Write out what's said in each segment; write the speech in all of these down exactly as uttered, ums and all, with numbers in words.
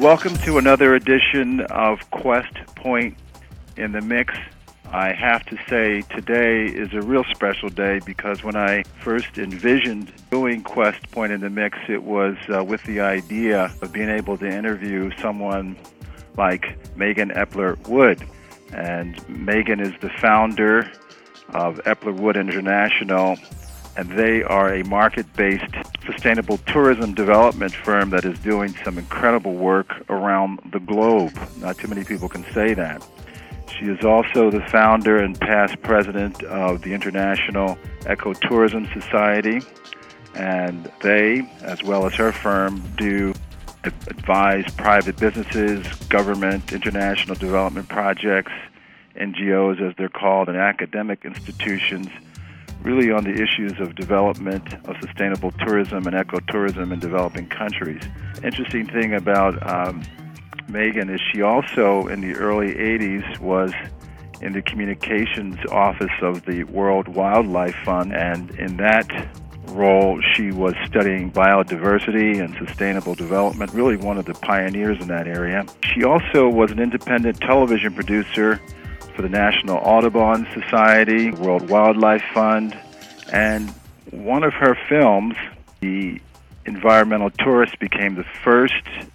welcome to another edition of Quest Point in the Mix. I have to say today is a real special day because when I first envisioned doing Quest Point in the Mix, it was uh, with the idea of being able to interview someone like Megan Epler-Wood. And Megan is the founder of Epler-Wood International, and they are a market-based sustainable tourism development firm that is doing some incredible work around the globe. Not too many people can say that. She is also the founder and past president of the International Ecotourism Society, and they, as well as her firm, do advise private businesses, government, international development projects, N G Os as they're called, and academic institutions, really on the issues of development of sustainable tourism and ecotourism in developing countries. Interesting thing about um, Megan is she also, in the early eighties, was in the communications office of the World Wildlife Fund, and in that role she was studying biodiversity and sustainable development, really one of the pioneers in that area. She also was an independent television producer for the National Audubon Society, World Wildlife Fund, and one of her films, The Environmental Tourist, became the first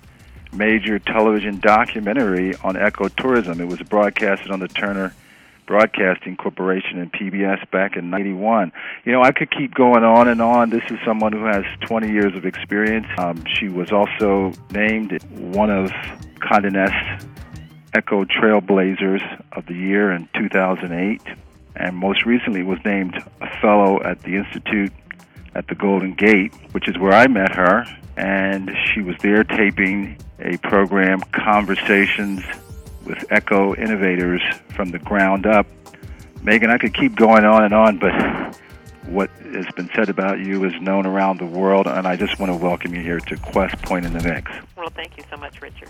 major television documentary on ecotourism. It was broadcasted on the Turner Broadcasting Corporation and P B S back in ninety-one. You know, I could keep going on and on. This is someone who has twenty years of experience. Um, she was also named one of Condé Nast Eco Trailblazers of the Year in two thousand eight, and most recently was named a fellow at the Institute at the Golden Gate, which is where I met her, and she was there taping a program, Conversations with Eco Innovators from the Ground Up. Megan, I could keep going on and on, but what has been said about you is known around the world, and I just want to welcome you here to Quest Point in the Mix. Well, thank you so much, Richard.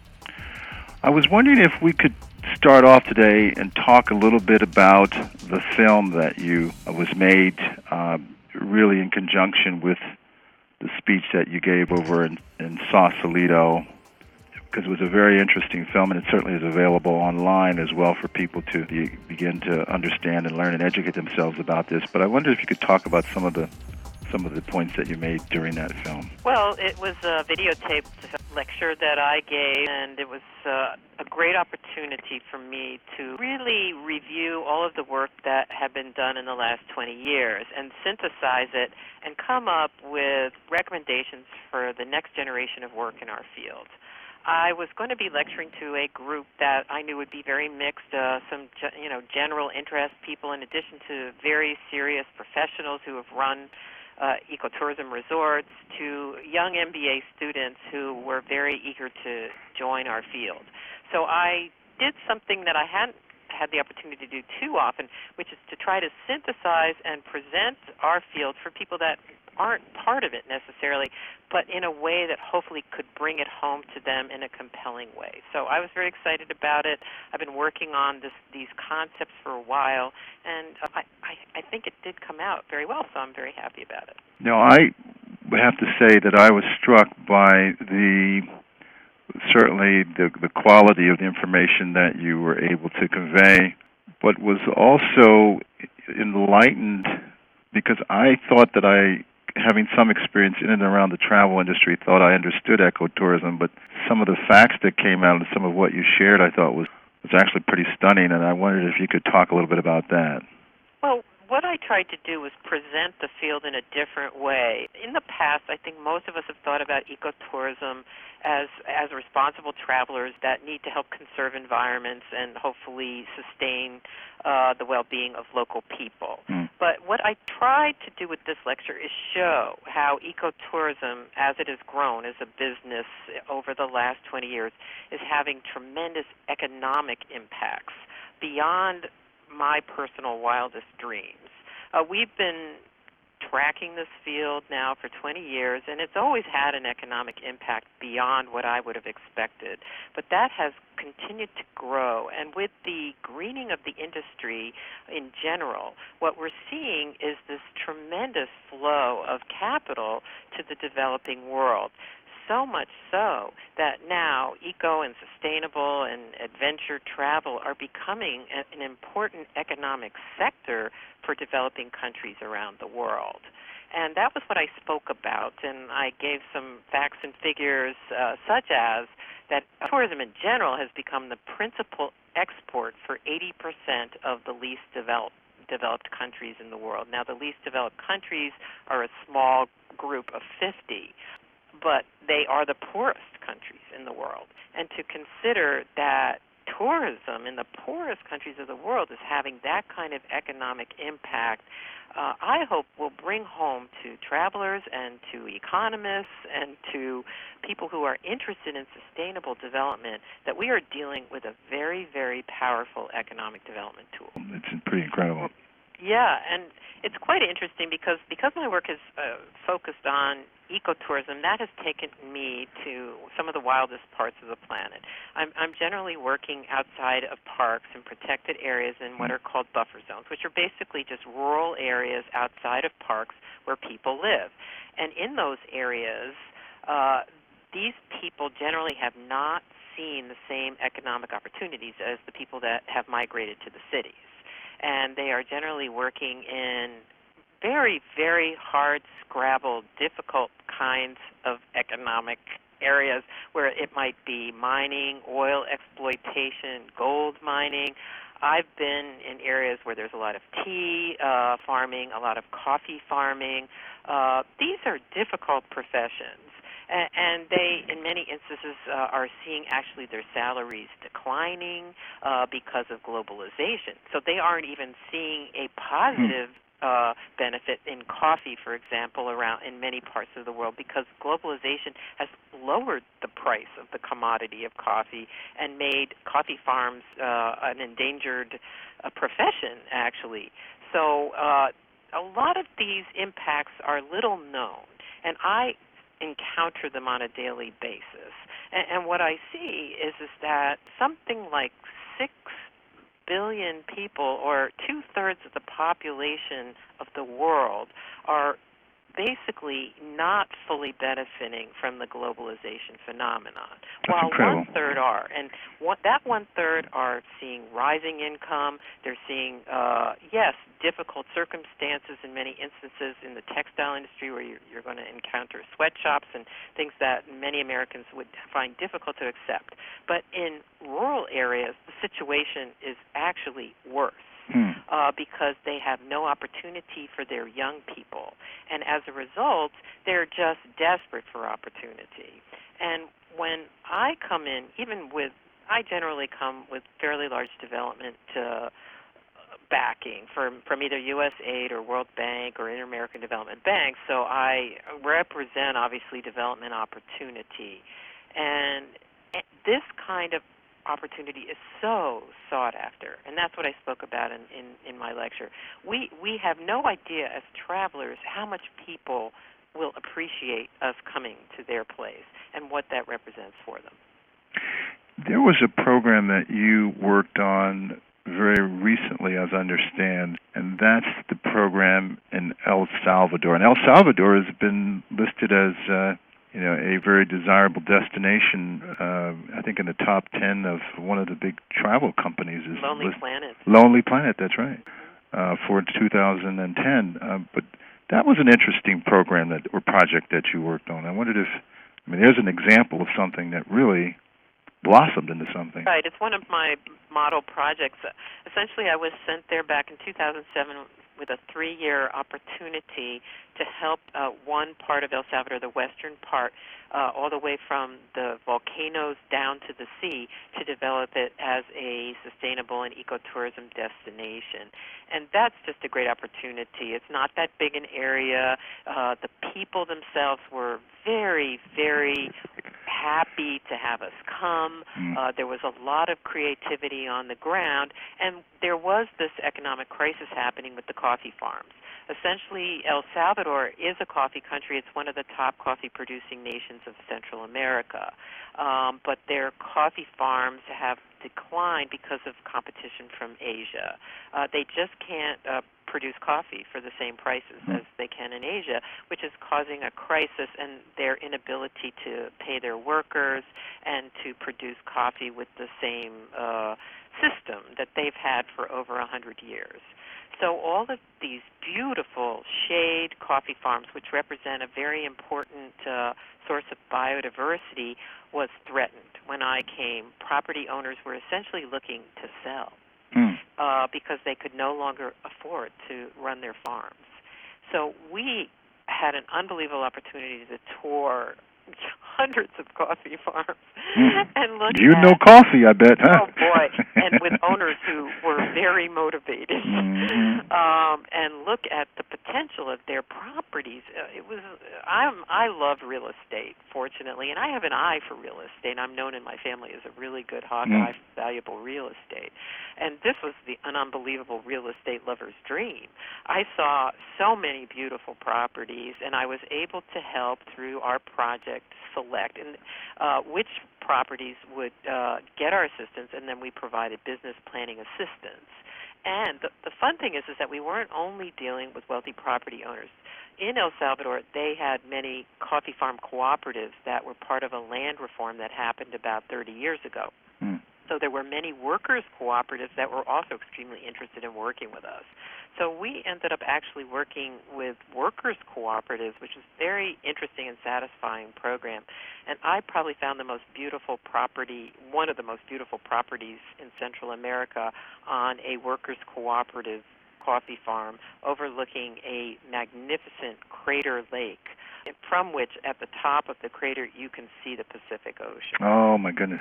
I was wondering if we could start off today and talk a little bit about the film that you uh, was made uh, really in conjunction with the speech that you gave over in, in Sausalito, because it was a very interesting film, and it certainly is available online as well for people to be, begin to understand and learn and educate themselves about this. But I wonder if you could talk about some of the some of the points that you made during that film. Well, it was a videotaped lecture that I gave, and it was uh, a great opportunity for me to really review all of the work that had been done in the last twenty years and synthesize it and come up with recommendations for the next generation of work in our field. I was going to be lecturing to a group that I knew would be very mixed, uh, some you know general interest people in addition to very serious professionals who have run uh, ecotourism resorts, to young M B A students who were very eager to join our field. So I did something that I hadn't had the opportunity to do too often, which is to try to synthesize and present our field for people that aren't part of it necessarily, but in a way that hopefully could bring it home to them in a compelling way. So I was very excited about it. I've been working on this, these concepts for a while, and I, I, I think it did come out very well, so I'm very happy about it. Now, I have to say that I was struck by the certainly the, the quality of the information that you were able to convey, but was also enlightened because I thought that I, having some experience in and around the travel industry, thought I understood ecotourism, but some of the facts that came out and some of what you shared I thought was, was actually pretty stunning, and I wondered if you could talk a little bit about that. Well, what I tried to do was present the field in a different way. In the past, I think most of us have thought about ecotourism as as responsible travelers that need to help conserve environments and hopefully sustain uh, the well-being of local people. Mm. But what I tried to do with this lecture is show how ecotourism, as it has grown as a business over the last twenty years, is having tremendous economic impacts beyond my personal wildest dreams. Uh, we've been tracking this field now for twenty years, and it's always had an economic impact beyond what I would have expected. But that has continued to grow, and with the greening of the industry in general, what we're seeing is this tremendous flow of capital to the developing world. so much so that now eco and sustainable and adventure travel are becoming a, an important economic sector for developing countries around the world. And that was what I spoke about, and I gave some facts and figures uh, such as that tourism in general has become the principal export for eighty percent of the least developed developed countries in the world. Now, the least developed countries are a small group of fifty, but they are the poorest countries in the world. And to consider that tourism in the poorest countries of the world is having that kind of economic impact, uh, I hope will bring home to travelers and to economists and to people who are interested in sustainable development that we are dealing with a very, very powerful economic development tool. It's pretty incredible. Yeah, and it's quite interesting because because my work is uh, focused on ecotourism, that has taken me to some of the wildest parts of the planet. I'm, I'm generally working outside of parks and protected areas in what are called buffer zones, which are basically just rural areas outside of parks where people live. And in those areas, uh, these people generally have not seen the same economic opportunities as the people that have migrated to the cities. And they are generally working in very, very hard, scrabbled, difficult kinds of economic areas where it might be mining, oil exploitation, gold mining. I've been in areas where there's a lot of tea uh, farming, a lot of coffee farming. Uh, these are difficult professions. And they, in many instances, uh, are seeing actually their salaries declining uh, because of globalization. So they aren't even seeing a positive uh, benefit in coffee, for example, around in many parts of the world because globalization has lowered the price of the commodity of coffee and made coffee farms uh, an endangered uh, profession, actually. So uh, a lot of these impacts are little known, and I encounter them on a daily basis. And, and what I see is, is that something like six billion people, or two-thirds of the population of the world, are basically not fully benefiting from the globalization phenomenon, That's while incredible. one-third are. And what, that one-third are seeing rising income. They're seeing, uh, yes, difficult circumstances in many instances in the textile industry where you're, you're going to encounter sweatshops and things that many Americans would find difficult to accept. But in rural areas, the situation is actually worse. Hmm. Uh, because they have no opportunity for their young people. And as a result, they're just desperate for opportunity. And when I come in, even with, I generally come with fairly large development uh, backing from, from either U S A I D or World Bank or Inter-American Development Bank, so I represent, obviously, development opportunity. And this kind of opportunity is so sought after, and that's what I spoke about in, in, in my lecture. We we have no idea as travelers how much people will appreciate us coming to their place and what that represents for them. There was a program that you worked on very recently, as I understand, and that's the program in El Salvador. And El Salvador has been listed as uh, you know, a very desirable destination, uh, I think in the top ten of one of the big travel companies. Is Lonely list- Planet. Lonely Planet, that's right, uh, for two thousand ten. Uh, but that was an interesting program that or project that you worked on. I wondered if, I mean, there's an example of something that really blossomed into something. Right, it's one of my model projects. Essentially, I was sent there back in two thousand seven with a three-year opportunity to help uh, one part of El Salvador, the western part, uh, all the way from the volcanoes down to the sea, to develop it as a sustainable and ecotourism destination. And that's just a great opportunity. It's not that big an area. Uh, the people themselves were very, very happy to have us come. Uh, there was a lot of creativity on the ground, and there was this economic crisis happening with the coffee farms. Essentially, El Salvador is a coffee country. It's one of the top coffee-producing nations of Central America. Um, but their coffee farms have decline because of competition from Asia. Uh, they just can't uh, produce coffee for the same prices mm. as they can in Asia, which is causing a crisis in their inability to pay their workers and to produce coffee with the same uh, system that they've had for over a hundred years. So all of these beautiful shade coffee farms, which represent a very important uh, source of biodiversity, was threatened when I came. Property owners were essentially looking to sell mm. uh, because they could no longer afford to run their farms. So we had an unbelievable opportunity to tour hundreds of coffee farms mm. and look you at, know coffee, I bet, huh? Oh boy, and with owners who were very motivated, mm-hmm. um, and look at the potential of their properties. Uh, it was I'm I love real estate, fortunately, and I have an eye for real estate. I'm known in my family as a really good hawk mm. eye for valuable real estate, and this was the an unbelievable real estate lover's dream. I saw so many beautiful properties, and I was able to help through our project select and uh, which properties would uh, get our assistance, and then we provided business planning assistance. And the, the fun thing is, is that we weren't only dealing with wealthy property owners. In El Salvador, they had many coffee farm cooperatives that were part of a land reform that happened about thirty years ago. Mm. So there were many workers' cooperatives that were also extremely interested in working with us. So we ended up actually working with workers' cooperatives, which is a very interesting and satisfying program. And I probably found the most beautiful property, one of the most beautiful properties in Central America on a workers' cooperative coffee farm overlooking a magnificent crater lake, from which at the top of the crater you can see the Pacific Ocean. Oh, my goodness.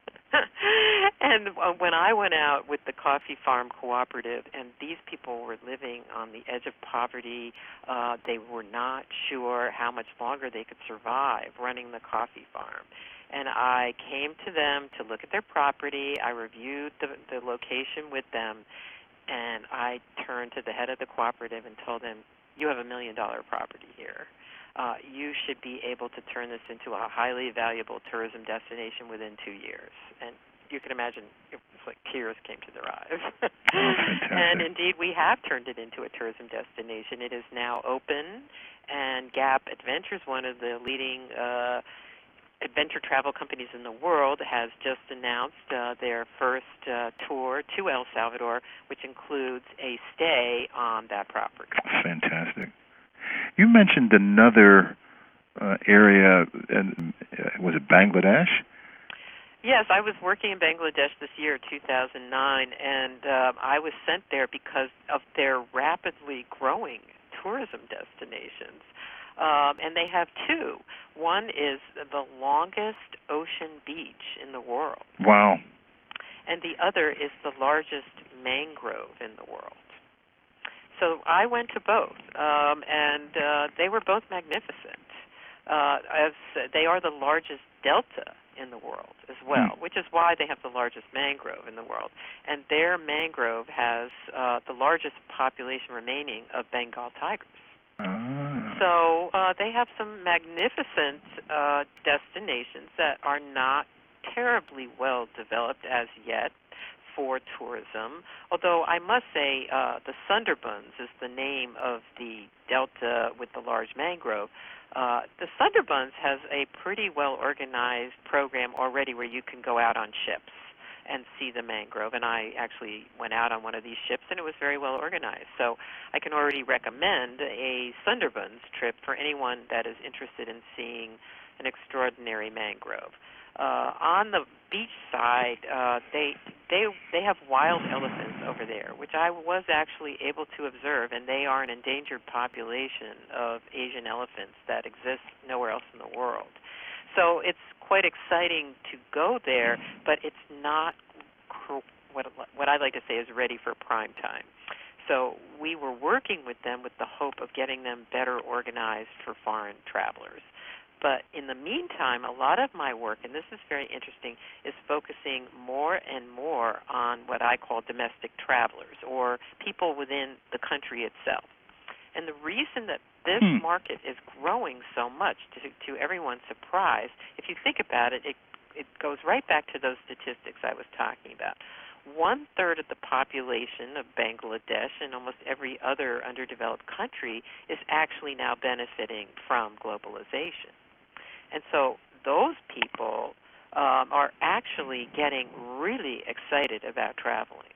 And uh, when I went out with the Coffee Farm Cooperative, and these people were living on the edge of poverty, uh, they were not sure how much longer they could survive running the coffee farm. And I came to them to look at their property. I reviewed the, the location with them, and I turned to the head of the cooperative and told him, you have a million-dollar property here. Uh, you should be able to turn this into a highly valuable tourism destination within two years. And you can imagine it was like tears came to their eyes. Oh, and indeed, we have turned it into a tourism destination. It is now open, and Gap Adventures, one of the leading uh, adventure travel companies in the world, has just announced uh, their first uh, tour to El Salvador, which includes a stay on that property. Fantastic. You mentioned another uh, area, and uh, was it Bangladesh? Yes, I was working in Bangladesh this year, two thousand nine, and uh, I was sent there because of their rapidly growing tourism destinations. Um, and they have two. One is the longest ocean beach in the world. Wow. And the other is the largest mangrove in the world. So I went to both, um, and uh, they were both magnificent. Uh, as they are the largest delta in the world as well, mm. which is why they have the largest mangrove in the world. And their mangrove has uh, the largest population remaining of Bengal tigers. Ah. So uh, they have some magnificent uh, destinations that are not terribly well developed as yet for tourism, although I must say uh, the Sundarbans is the name of the delta with the large mangrove. Uh, the Sundarbans has a pretty well-organized program already where you can go out on ships and see the mangrove, and I actually went out on one of these ships, and it was very well organized. So I can already recommend a Sundarbans trip for anyone that is interested in seeing an extraordinary mangrove. Uh, on the beach side, uh, they they they have wild elephants over there, which I was actually able to observe, and they are an endangered population of Asian elephants that exists nowhere else in the world. So it's quite exciting to go there, but it's not what what I like to say is ready for prime time. So we were working with them with the hope of getting them better organized for foreign travelers. But in the meantime, a lot of my work, and this is very interesting, is focusing more and more on what I call domestic travelers, or people within the country itself. And the reason that this hmm. market is growing so much, to, to everyone's surprise, if you think about it, it it goes right back to those statistics I was talking about. One-third of the population of Bangladesh and almost every other underdeveloped country is actually now benefiting from globalization. And so those people um, are actually getting really excited about traveling.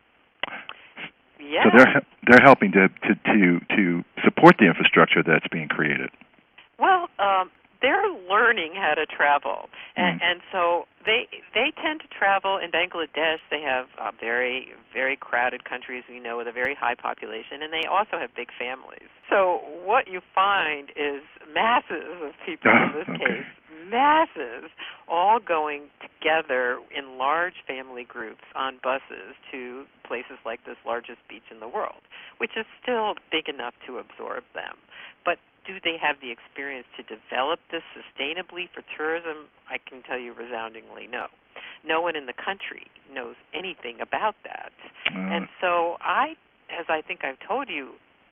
Yeah. So they're they're helping to, to, to, to support the infrastructure that's being created. Well, um, they're learning how to travel, and, mm. and so they they tend to travel. In Bangladesh, they have a very, very crowded country, as we know, with a very high population, and they also have big families. So what you find is masses of people, Oh, in this okay. case, masses, all going together in large family groups on buses to places like this largest beach in the world, which is still big enough to absorb them. But do they have the experience to develop this sustainably for tourism? I can tell you resoundingly no. No one in the country knows anything about that. Uh, and so I, as I think I've told you,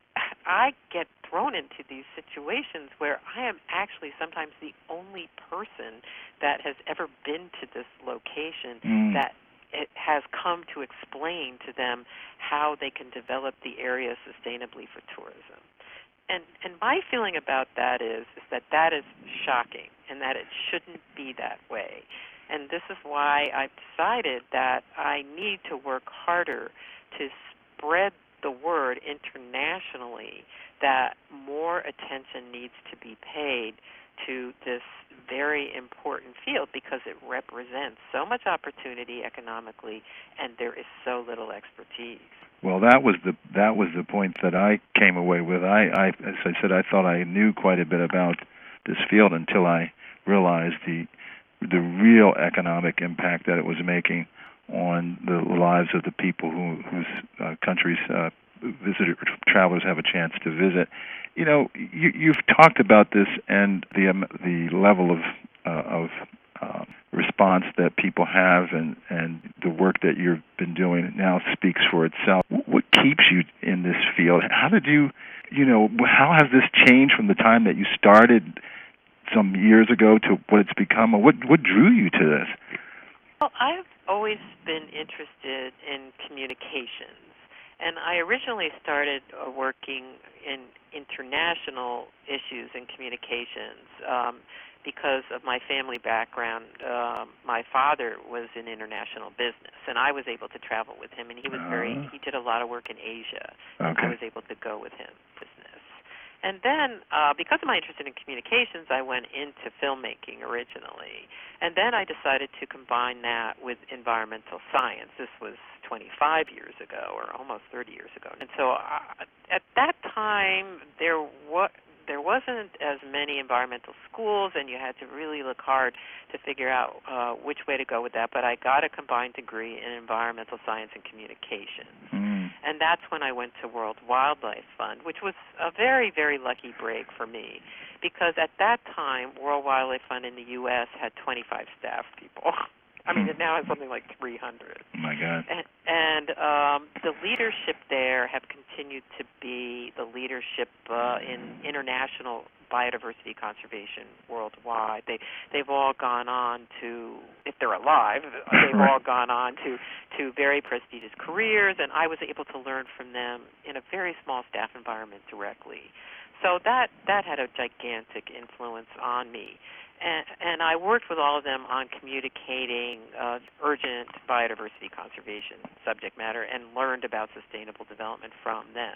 I get thrown into these situations where I am actually sometimes the only person that has ever been to this location mm. that it has come to explain to them how they can develop the area sustainably for tourism. And and my feeling about that is, is that that is shocking and that it shouldn't be that way. And this is why I've decided that I need to work harder to spread the word internationally that more attention needs to be paid to this very important field because it represents so much opportunity economically and there is so little expertise. Well, that was the that was the point that I came away with. I, I, as I said, I thought I knew quite a bit about this field until I realized the the real economic impact that it was making on the lives of the people who, whose uh, countries uh, visitor travelers have a chance to visit. You know, you, you've talked about this and the um, the level of uh, of uh, response that people have, and, and the work that you've been doing now speaks for itself. What keeps you in this field? How did you, you know, how has this changed from the time that you started some years ago to what it's become? What what drew you to this? Well, I've always been interested in communications, and I originally started uh, working in international issues and communications. Um, Because of my family background, um, my father was in international business, and I was able to travel with him. And he was very he did a lot of work in Asia, and Okay. I was able to go with him business. And then, uh, because of my interest in communications, I went into filmmaking originally, and then I decided to combine that with environmental science. This was twenty-five years ago, or almost thirty years ago. And so, uh, at that time, there was There wasn't as many environmental schools, and you had to really look hard to figure out uh, which way to go with that. But I got a combined degree in environmental science and communications. Mm. And that's when I went to World Wildlife Fund, which was a very, very lucky break for me, because at that time, World Wildlife Fund in the U S had twenty-five staff people. I mean, it now has something like three hundred. Oh, my God. And, and um, the leadership there have continued to be the leadership uh, in international biodiversity conservation worldwide. They, they've all gone on to, if they're alive, they've Right. all gone on to, to very prestigious careers, and I was able to learn from them in a very small staff environment directly. So that, that had a gigantic influence on me. And, and I worked with all of them on communicating uh, urgent biodiversity conservation subject matter and learned about sustainable development from them.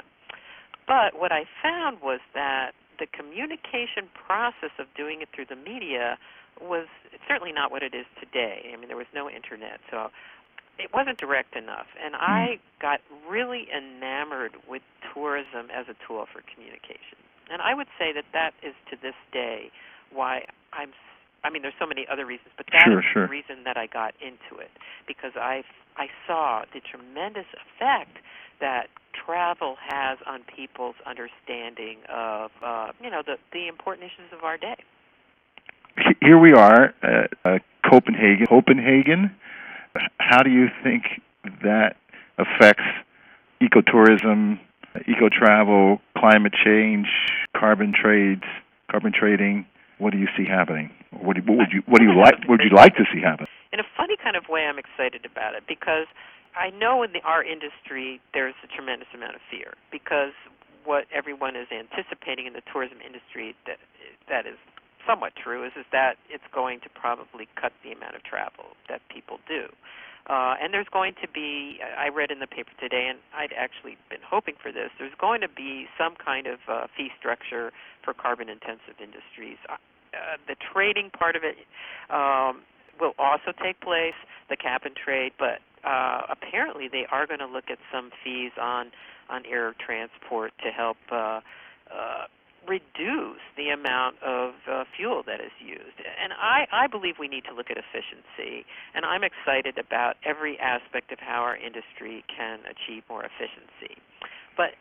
But what I found was that the communication process of doing it through the media was certainly not what it is today. I mean, there was no internet, so it wasn't direct enough. And I got really enamored with tourism as a tool for communication. And I would say that that is, to this day, why I'm, I mean, there's so many other reasons, but that Sure, is sure. the reason that I got into it, because I, I saw the tremendous effect that travel has on people's understanding of, uh, you know, the, the important issues of our day. Here we are at uh, Copenhagen. Copenhagen, how do you think that affects ecotourism, eco-travel, climate change, carbon trades, carbon trading? What do you see happening? What, do, what would you what do you like? What would you like to see happen? in a funny kind of way, I'm excited about it because I know in the, our industry there's a tremendous amount of fear because what everyone is anticipating in the tourism industry that that is somewhat true is, is that it's going to probably cut the amount of travel that people do. Uh, and there's going to be, I read in the paper today, and I'd actually been hoping for this, there's going to be some kind of uh, fee structure for carbon-intensive industries. Uh, the trading part of it um, will also take place, the cap and trade, but uh, apparently they are going to look at some fees on, on air transport to help uh, uh, reduce the amount of uh, fuel that is used. And I, I believe we need to look at efficiency, and I'm excited about every aspect of how our industry can achieve more efficiency. But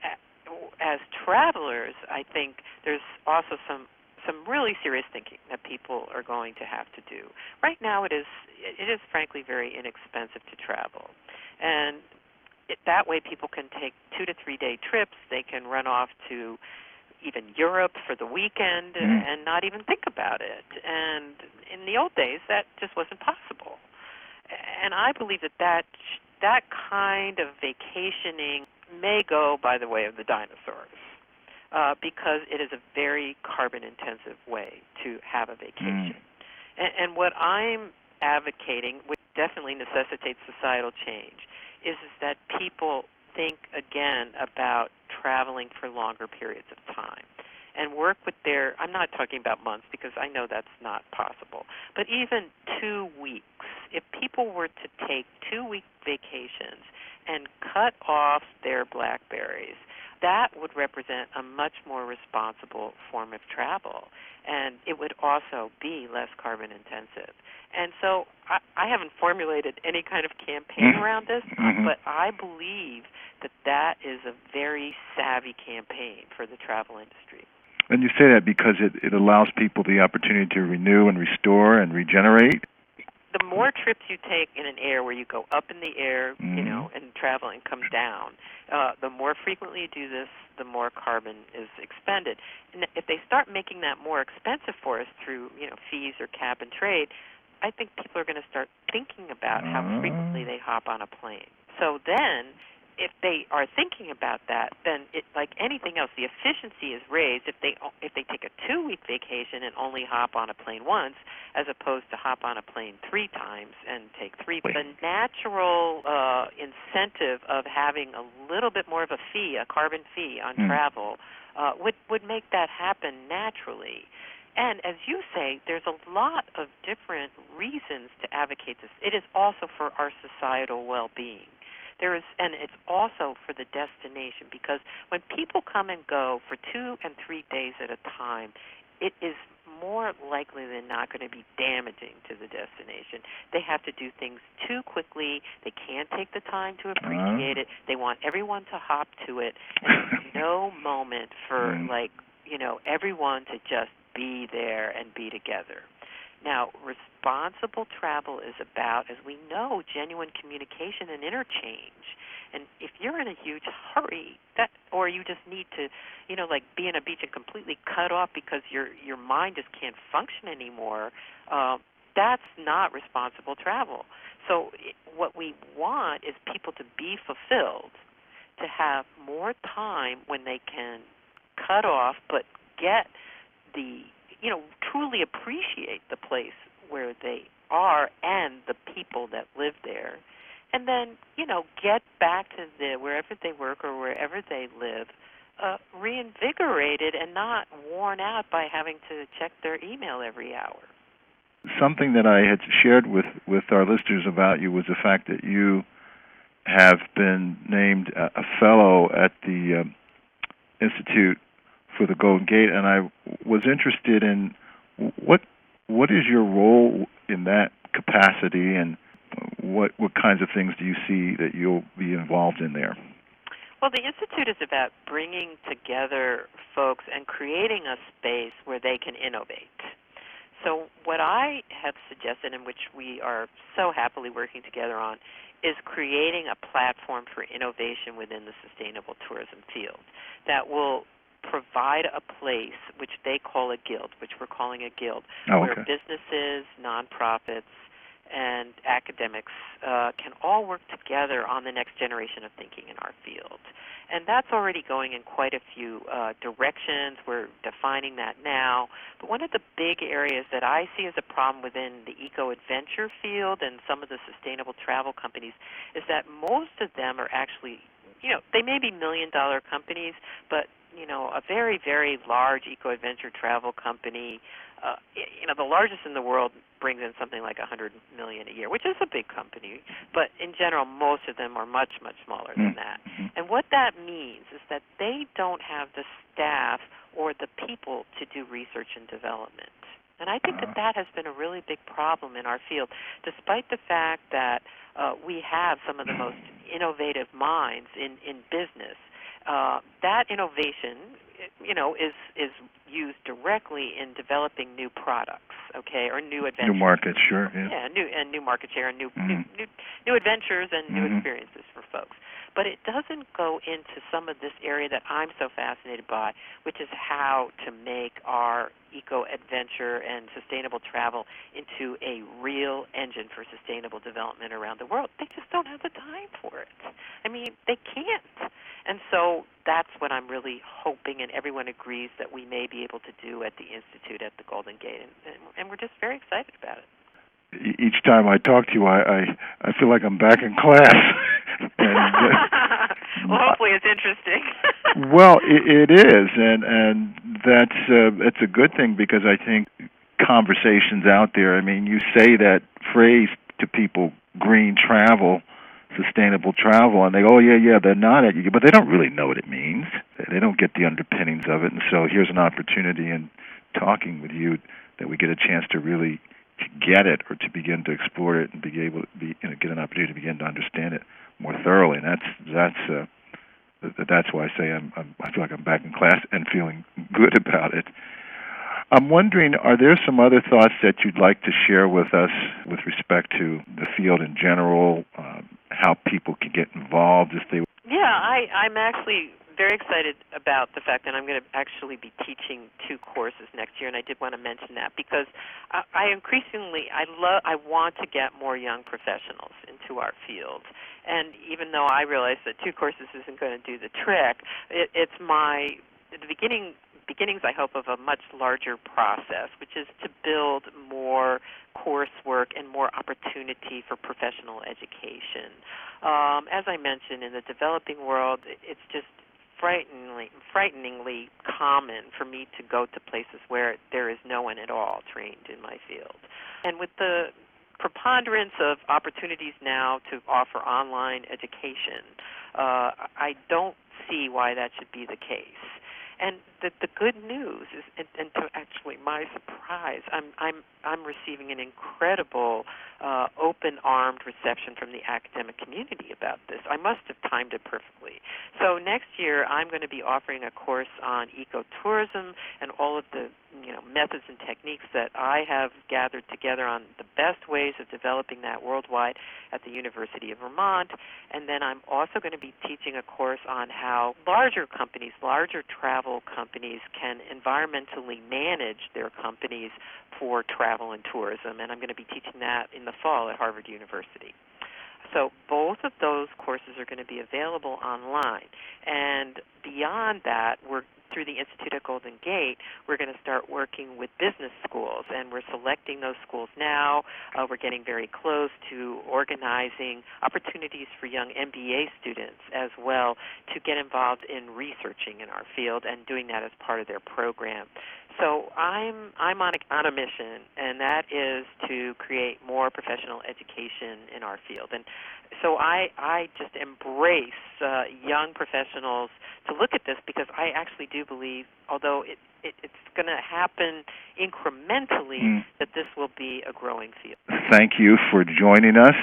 as travelers, I think there's also some some really serious thinking that people are going to have to do. Right now it is it is frankly very inexpensive to travel. And it, that way people can take two to three day trips. They can run off to even Europe for the weekend mm. and not even think about it. And in the old days, that just wasn't possible. And I believe that that, that kind of vacationing may go by the way of the dinosaurs uh, because it is a very carbon-intensive way to have a vacation. Mm. And, and what I'm advocating, which definitely necessitates societal change, is, is that people think again about traveling for longer periods of time and work with their, I'm not talking about months because I know that's not possible, but even two weeks. If people were to take two-week vacations and cut off their BlackBerries, that would represent a much more responsible form of travel, and it would also be less carbon intensive. And so I, I haven't formulated any kind of campaign around this, mm-hmm. but I believe that that is a very savvy campaign for the travel industry. And you say that because it, it allows people the opportunity to renew and restore and regenerate? The more trips you take in an air where you go up in the air, mm-hmm. you know, and travel and come down, uh, the more frequently you do this, the more carbon is expended. And if they start making that more expensive for us through, you know, fees or cap and trade, I think people are going to start thinking about how frequently they hop on a plane. So then, if they are thinking about that, then it, like anything else, the efficiency is raised if they if they take a two-week vacation and only hop on a plane once, as opposed to hop on a plane three times and take three. The natural uh, incentive of having a little bit more of a fee, a carbon fee on mm. travel, uh, would would make that happen naturally. And as you say, there's a lot of different reasons to advocate this. It is also for our societal well-being. There is, and it's also for the destination, because when people come and go for two and three days at a time, it is more likely than not going to be damaging to the destination. They have to do things too quickly. They can't take the time to appreciate uh-huh. it. They want everyone to hop to it. And there's no moment for, mm. like, you know, everyone to just be there and be together. Now, responsible travel is about, as we know, genuine communication and interchange. And if you're in a huge hurry, that, or you just need to, you know, like be in a beach and completely cut off because your your mind just can't function anymore, uh, that's not responsible travel. So it, what we want is people to be fulfilled, to have more time when they can cut off, but get the, you know, truly appreciate the place where they are and the people that live there. And then, you know, get back to the wherever they work or wherever they live, uh, reinvigorated and not worn out by having to check their email every hour. Something that I had shared with, with our listeners about you was the fact that you have been named a, a fellow at the um, Institute for the Golden Gate, and I was interested in what what is your role in that capacity, and what what kinds of things do you see that you'll be involved in there? Well, the Institute is about bringing together folks and creating a space where they can innovate. So what I have suggested, and which we are so happily working together on, is creating a platform for innovation within the sustainable tourism field that will provide a place which they call a guild, which we're calling a guild, oh, where okay. businesses, nonprofits, and academics uh, can all work together on the next generation of thinking in our field. And that's already going in quite a few uh, directions. We're defining that now. But one of the big areas that I see as a problem within the eco-adventure field and some of the sustainable travel companies is that most of them are actually, you know, they may be million-dollar companies, but, you know, a very, very large eco-adventure travel company, uh, you know, the largest in the world brings in something like one hundred million dollars a year, which is a big company. But in general, most of them are much, much smaller than that. And what that means is that they don't have the staff or the people to do research and development. And I think that that has been a really big problem in our field, despite the fact that uh, we have some of the most innovative minds in, in business. Uh, that innovation, you know, is is used directly in developing new products, okay, or new adventures. New markets, sure. Yeah, yeah new and new market share and new mm-hmm. new, new new adventures and new mm-hmm. experiences for folks. But it doesn't go into some of this area that I'm so fascinated by, which is how to make our eco-adventure and sustainable travel into a real engine for sustainable development around the world. They just don't have the time for it. I mean, they can't. And so that's what I'm really hoping, and everyone agrees that we may be able to do at the Institute at the Golden Gate, and, and, and we're just very excited about it. Each time I talk to you, I, I, I feel like I'm back in class. and, uh, well, hopefully it's interesting. Well, it, it is, and and that's uh, it's a good thing, because I think conversations out there, I mean, you say that phrase to people, green travel, sustainable travel, and they go, oh, yeah, yeah, they're not at you, but they don't really know what it means. They don't get the underpinnings of it, and so here's an opportunity in talking with you that we get a chance to really to get it, or to begin to explore it, and be able to be, you know, get an opportunity to begin to understand it more thoroughly. And that's that's uh, that's why I say I'm, I'm I feel like I'm back in class and feeling good about it. I'm wondering, are there some other thoughts that you'd like to share with us with respect to the field in general, um, how people can get involved if they? Yeah, I, I'm actually very excited about the fact that I'm going to actually be teaching two courses next year, and I did want to mention that because I, I increasingly I love I want to get more young professionals into our field. And even though I realize that two courses isn't going to do the trick, it, it's my the beginning beginnings, I hope, of a much larger process, which is to build more coursework and more opportunity for professional education. Um, as I mentioned, in the developing world, it's just frighteningly, frighteningly common for me to go to places where there is no one at all trained in my field. And with the preponderance of opportunities now to offer online education, uh, I don't see why that should be the case. And the, the good news is, and, and to actually my surprise, I'm I'm I'm receiving an incredible uh, open-armed reception from the academic community about this. I must have timed it perfectly. So next year, I'm going to be offering a course on ecotourism and all of the you know methods and techniques that I have gathered together on the best ways of developing that worldwide at the University of Vermont. And then I'm also going to be teaching a course on how larger companies, larger travel companies, can environmentally manage their companies for travel and tourism. And I'm going to be teaching that in the fall at Harvard University. So both of those courses are going to be available online. And beyond that, we're through the Institute at Golden Gate, we're going to start working with business schools, and we're selecting those schools now. Uh, we're getting very close to organizing opportunities for young M B A students as well to get involved in researching in our field and doing that as part of their program. So I'm I'm on a, on a mission, and that is to create more professional education in our field. And so I, I just embrace uh, young professionals to look at this, because I actually do believe, although it, it, it's going to happen incrementally, mm. that this will be a growing field. Thank you for joining us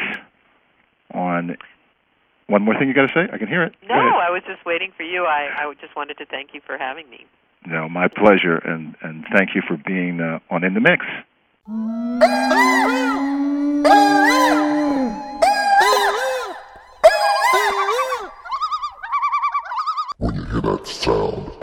on... One more thing you got to say? I can hear it. No, I was just waiting for you. I, I just wanted to thank you for having me. No, my pleasure, and, and thank you for being uh, on In the Mix. When you hear that sound,